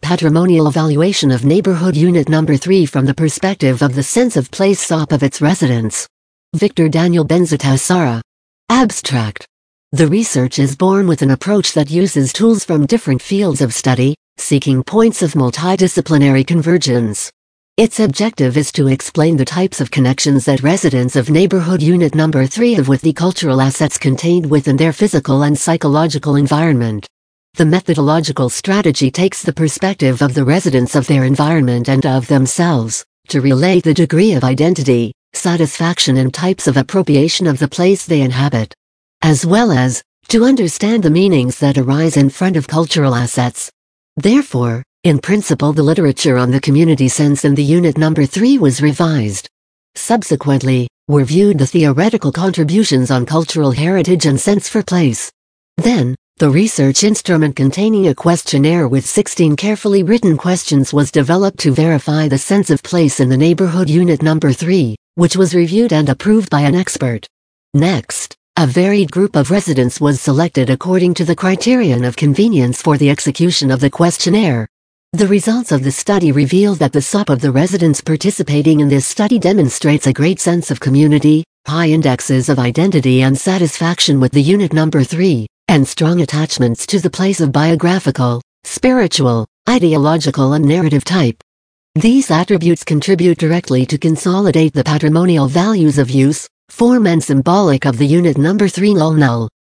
Patrimonial evaluation of neighborhood unit number 3 from the perspective of the sense of place SOP of its residents. Victor Daniel Benzatau Sara. Abstract. The research is born with an approach that uses tools from different fields of study, seeking points of multidisciplinary convergence. Its objective is to explain the types of connections that residents of neighborhood unit number 3 have with the cultural assets contained within their physical and psychological environment. The methodological strategy takes the perspective of the residents of their environment and of themselves, to relate the degree of identity, satisfaction and types of appropriation of the place they inhabit, as well as, to understand the meanings that arise in front of cultural assets. Therefore, in principle the literature on the community sense in the unit number 3 was revised. Subsequently, were viewed the theoretical contributions on cultural heritage and sense for place. Then, the research instrument containing a questionnaire with 16 carefully written questions was developed to verify the sense of place in the neighborhood unit number 3, which was reviewed and approved by an expert. Next, a varied group of residents was selected according to the criterion of convenience for the execution of the questionnaire. The results of the study reveal that the SOP of the residents participating in this study demonstrates a great sense of community, high indexes of identity and satisfaction with the unit number 3, and strong attachments to the place of biographical, spiritual, ideological and narrative type. These attributes contribute directly to consolidate the patrimonial values of use, form and symbolic of the unit number 3 null.